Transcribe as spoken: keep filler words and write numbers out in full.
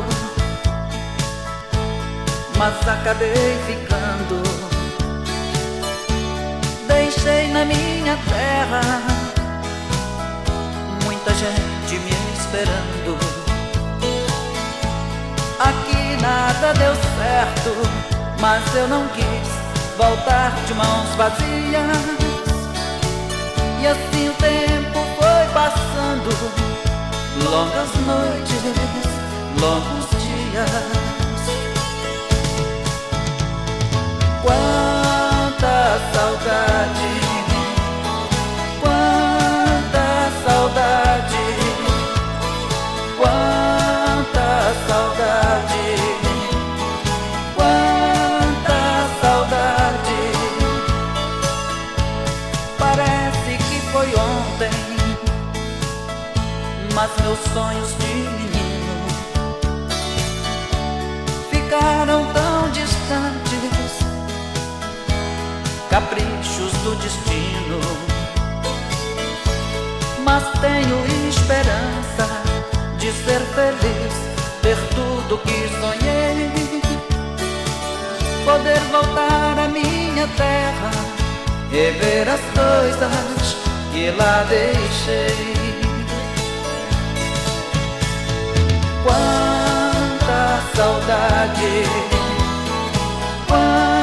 namorando, mas acabei ficando. Deixei na minha terra muita gente me esperando. Aqui nada deu certo, mas eu não quis voltar de mãos vazias. E assim o tempo foi passando, longas noites, longos dias. Quanta saudade, quanta saudade, quanta saudade, quanta saudade. Parece que foi ontem, mas meus sonhos de menino ficaram tão distantes, caprichos do destino. Mas tenho esperança de ser feliz, ter tudo que sonhei, poder voltar à minha terra, rever as coisas que lá deixei. Quanta saudade, quanta